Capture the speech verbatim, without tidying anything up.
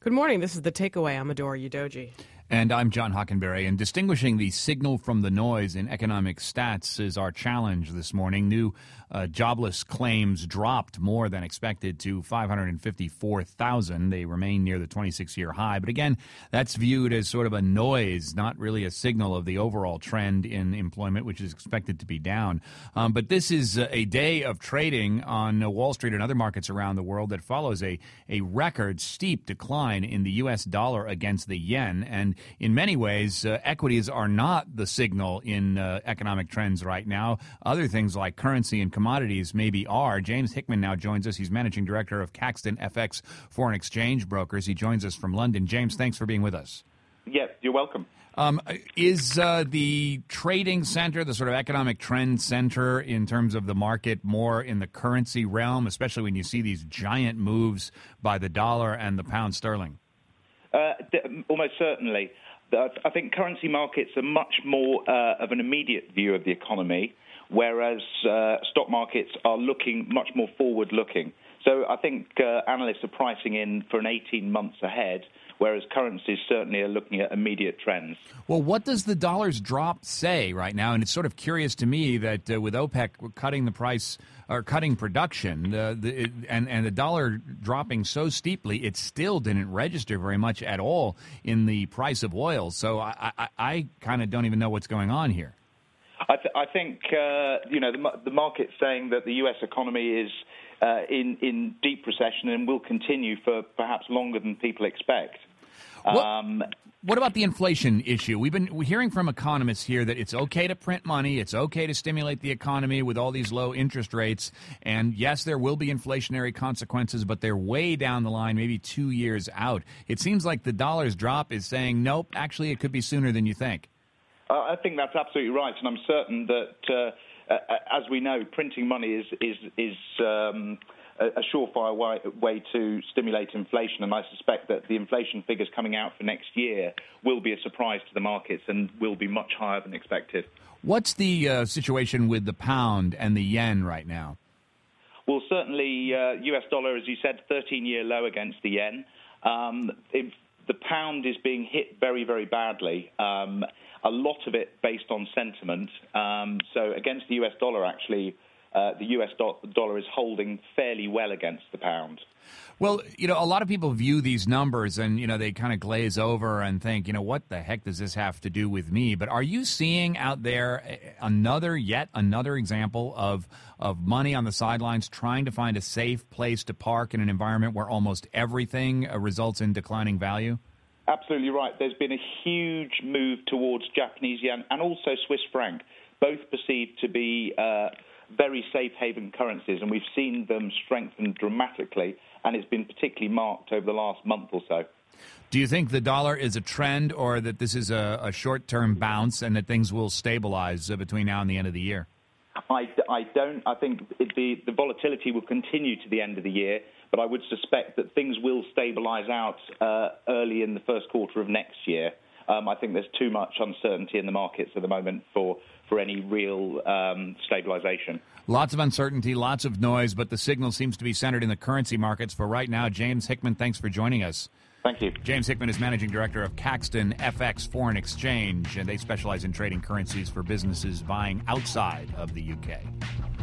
Good morning. This is The Takeaway. I'm Adora Udoji. And I'm John Hockenberry. And distinguishing the signal from the noise in economic stats is our challenge this morning. New uh, jobless claims dropped more than expected to five hundred fifty-four thousand. They remain near the twenty-six-year high. But again, that's viewed as sort of a noise, not really a signal of the overall trend in employment, which is expected to be down. Um, but this is a day of trading on Wall Street and other markets around the world that follows a, a record steep decline in the U S dollar against the yen. And in many ways, uh, equities are not the signal in uh, economic trends right now. Other things like currency and commodities maybe are. James Hickman now joins us. He's managing director of Caxton F X Foreign Exchange Brokers. He joins us from London. James, thanks for being with us. Yes, you're welcome. Um, is uh, the trading center, the sort of economic trend center in terms of the market, more in the currency realm, especially when you see these giant moves by the dollar and the pound sterling? Uh, almost certainly. I think currency markets are much more uh, of an immediate view of the economy, whereas uh, stock markets are looking much more forward-looking. So I think uh, analysts are pricing in for an eighteen months ahead, whereas currencies certainly are looking at immediate trends. Well, what does the dollar's drop say right now? And it's sort of curious to me that uh, with OPEC cutting the price or cutting production uh, the, it, and, and the dollar dropping so steeply, it still didn't register very much at all in the price of oil. So I, I, I kind of don't even know what's going on here. I, th- I think, uh, you know, the, the market's saying that the U S economy is uh, in, in deep recession and will continue for perhaps longer than people expect. What, um, what about the inflation issue? We've been hearing from economists here that it's okay to print money, it's okay to stimulate the economy with all these low interest rates, and yes, there will be inflationary consequences, but they're way down the line, maybe two years out. It seems like the dollar's drop is saying, nope, actually it could be sooner than you think. Uh, I think that's absolutely right, and I'm certain that, uh, uh, as we know, printing money is is is um, a, a surefire way, way to stimulate inflation, and I suspect that the inflation figures coming out for next year will be a surprise to the markets and will be much higher than expected. What's the uh, situation with the pound and the yen right now? Well, certainly uh, U S dollar, as you said, thirteen-year low against the yen. Um, if the pound is being hit very, very badly. Um, a lot of it based on sentiment. Um, so against the U S dollar, actually, uh, the U S do- dollar is holding fairly well against the pound. Well, you know, a lot of people view these numbers and, you know, they kind of glaze over and think, you know, what the heck does this have to do with me? But are you seeing out there another, yet another example of of money on the sidelines trying to find a safe place to park in an environment where almost everything uh, results in declining value? Absolutely right. There's been a huge move towards Japanese yen and also Swiss franc, both perceived to be uh, very safe haven currencies, and we've seen them strengthen dramatically, and it's been particularly marked over the last month or so. Do you think the dollar is a trend, or that this is a, a short-term bounce and that things will stabilize uh, between now and the end of the year? I, I don't. I think it, the, the volatility will continue to the end of the year, but I would suspect that things will stabilize out uh, early in the first quarter of next year. Um, I think there's too much uncertainty in the markets at the moment for, for any real um, stabilization. Lots of uncertainty, lots of noise, but the signal seems to be centered in the currency markets for right now. James Hickman, thanks for joining us. Thank you. James Hickman is managing director of Caxton F X Foreign Exchange, and they specialize in trading currencies for businesses buying outside of the U K.